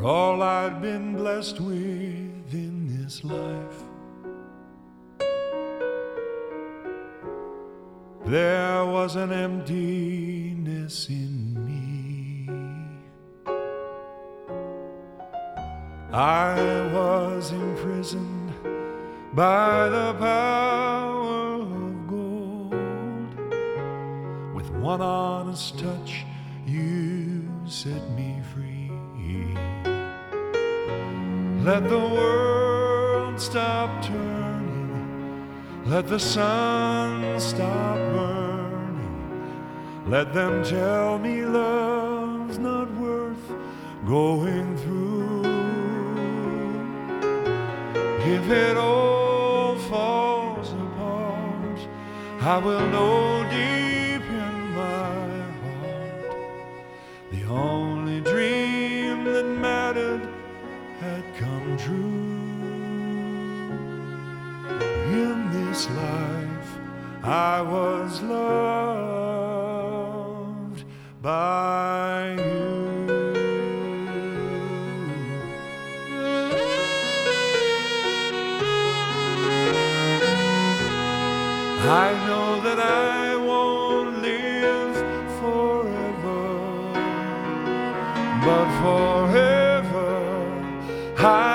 all I'd been blessed with in this life. There was an emptiness in me. I was imprisoned by the power of gold. With one honest touch, you set me free. Let the world stop turning, let the sun stop burning. Let them tell me love's not worth going through. If it all falls apart, I will know deep in my heart the only dream that mattered had come true. In this life I was loved by you. I know that I won't live forever, but forever I